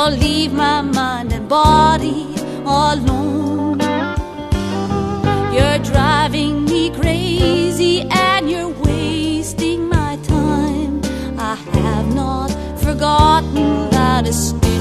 or leave my mind and body alone. You're driving me crazy and you're wasting my time. I have not forgotten that it's